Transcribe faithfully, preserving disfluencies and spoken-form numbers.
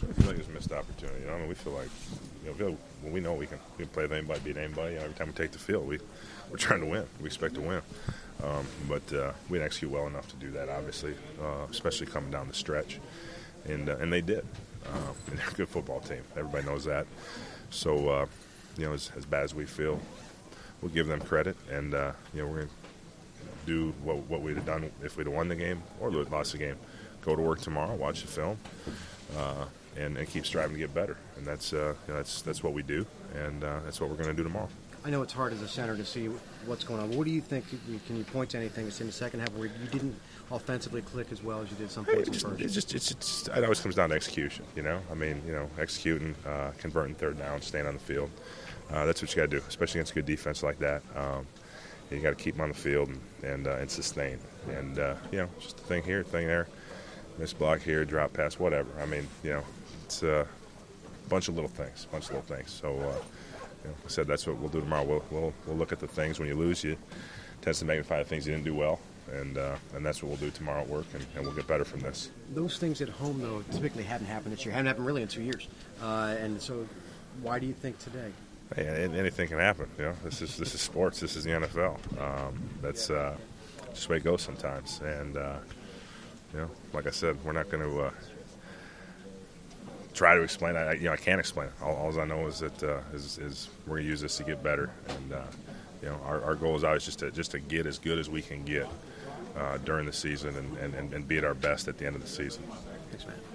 I feel like it's a missed opportunity. You know, I mean, we feel like, you know, we, feel like when we know we can, we can play with anybody, beat anybody. You know, every time we take the field, we we're trying to win. We expect to win, um, but uh, we didn't execute well enough to do that. Obviously, uh, especially coming down the stretch, and uh, and they did. Uh, and they're a good football team. Everybody knows that. So, uh, you know, as, as bad as we feel, we'll give them credit, and uh, you know, we're going to do what, what we'd have done if we'd have won the game or lost the game. Go to work tomorrow, watch the film, uh, and, and keep striving to get better. And that's uh, you know, that's that's what we do, and uh, that's what we're going to do tomorrow. I know it's hard as a center to see what's going on. But what do you think? Can you point to anything in the second half where you didn't offensively click as well as you did some points in first? It's just, it's just, it always comes down to execution. You know, I mean, you know, executing, uh, converting third down, staying on the field. Uh, that's what you got to do, especially against a good defense like that. Um, you got to keep them on the field and and, uh, and sustain. And uh, you know, just a thing here, a thing there, miss block here, drop pass, whatever. I mean, you know, it's a bunch of little things, bunch of little things. So. Uh, You know, I said that's what we'll do tomorrow. We'll, we'll we'll look at the things when you lose. You tends to magnify the things you didn't do well, and uh, and that's what we'll do tomorrow at work, and, and we'll get better from this. Those things at home, though, typically hadn't happened this year. Haven't happened really in two years. Uh, and so, why do you think today? Hey, anything can happen. You know, this is this is sports. This is the N F L. Um, that's uh, just the way it goes sometimes. And uh, you know, like I said, we're not going to. Uh, Try to explain. I you know I can't explain it. All, all I know is that uh, is, is we're gonna use this to get better, and uh, you know our, our goal is always just to just to get as good as we can get uh, during the season, and, and, and be at our best at the end of the season. Thanks, man.